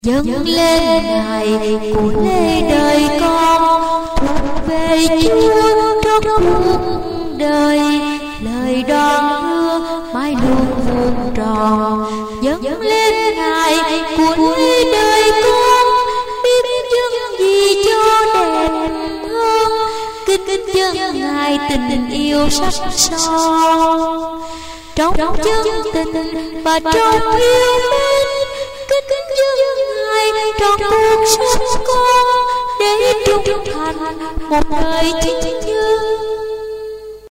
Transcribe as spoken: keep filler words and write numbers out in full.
dâng lên Ngài của lễ đời con, thuộc về Chúa trong cuộc đời. Lời đoan hứa mãi luôn vuông tròn, dâng lên Ngài của lễ đời con, biết dâng gì cho đẹp hơn, kính dâng Ngài tình yêu sắc son. Trong chân tình và trong yêu mến, kính dâng Ngài trong cuộc sống con, để trung thành một đời chính